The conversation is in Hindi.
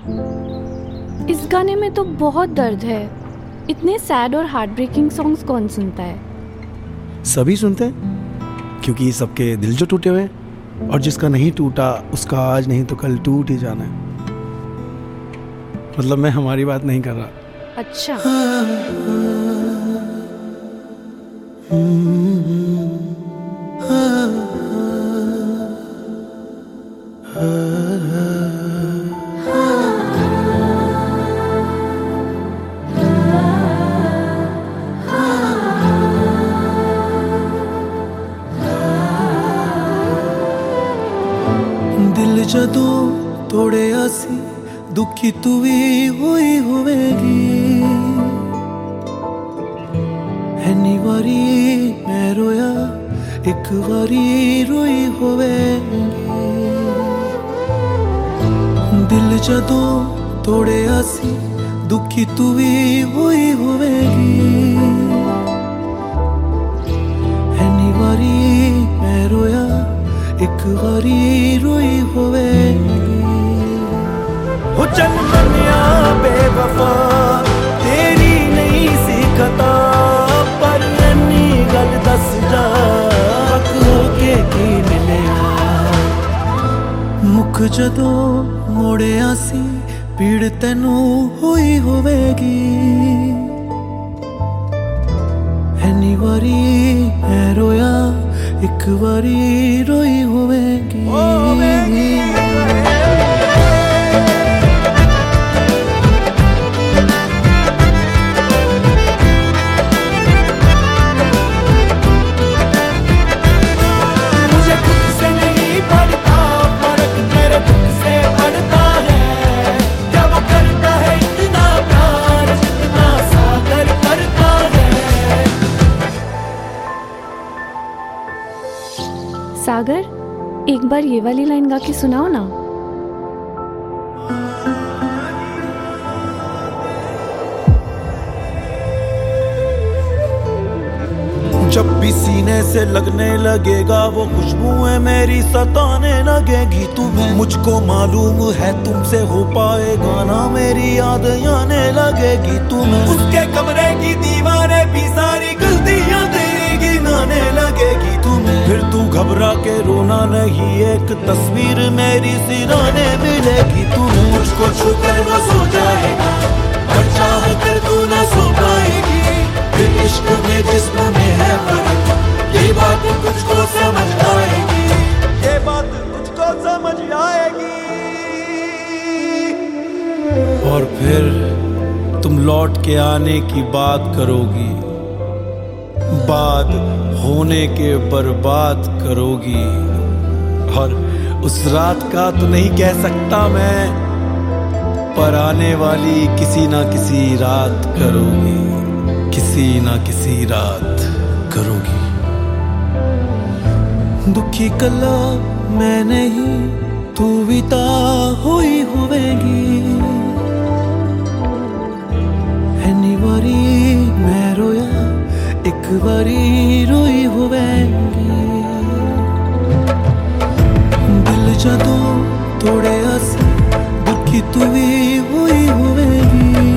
इस गाने में तो बहुत दर्द है। इतने सैड और हार्ट ब्रेकिंग सॉन्ग्स कौन सुनता है? सभी सुनते हैं, क्योंकि सबके दिल जो टूटे हुए हैं, और जिसका नहीं टूटा उसका आज नहीं तो कल टूट ही जाना है। मतलब मैं हमारी बात नहीं कर रहा। अच्छा। दिल जदों तोड़िया सी दुखी तू भी हुई होवेगी। हैनी वारी मैं रोया एक वारी रोई होवेगी। दिल जदों तोड़िया सी दुखी तू भी हुई होवेगी। हैनी वारी मैं रोया एक वारी रोई होवेगी। हो चल मनिया बेवफा तेरी नहीं सी खता, पर इन्नी गल दस जा हक होके की मिलिया। मुख जदों मोड़िया सी पीड़ तैनू होई होवेगी। हैनी वारी मैं रोया एक वारी रोई होवेगी। मुझे खुद से नहीं पड़ता फर्क, तेरे दुख से पड़ता है। क्या वो करता है इतना प्यार जितना सागर करता है। सागर, एक बार ये वाली लाइन गा के सुनाओ ना। जब भी सीने से लगने लगेगा वो खुशबुएं मेरी सताने लगेगी तुम्हें। मुझको मालूम है तुमसे हो पाएगा ना, मेरी याद आने लगेगी तुम्हें। उसके कमरे की दीवारें भी सारी गलतियां तेरी गिनाने लगेगी तुम्हें। फिर तू घबरा के रोना नहीं, एक तस्वीर मेरी सिराने मिलेगी तुम्हें। मुझको छूकर वो सो जाएगा और चाह कर तू न सो पाएगी। फिर इश्क में जिस्म में है फर्क, ये बात तुझको समझ आएगी। ये बात तुझको समझ आएगी। और फिर तुम लौट के आने की बात करोगी, बाद होने के बर्बाद करोगी। और उस रात का तो नहीं कह सकता मैं, पर आने वाली किसी ना किसी रात करोगी, किसी ना किसी रात करोगी। दुखी कला मैं नहीं तू भी ता हुई होवेगी। हैनी वारी मैं रोया एक वारी रोई होवेगी। दिल जदों तोड़िया सी दुखी तू भी हुई होवेगी।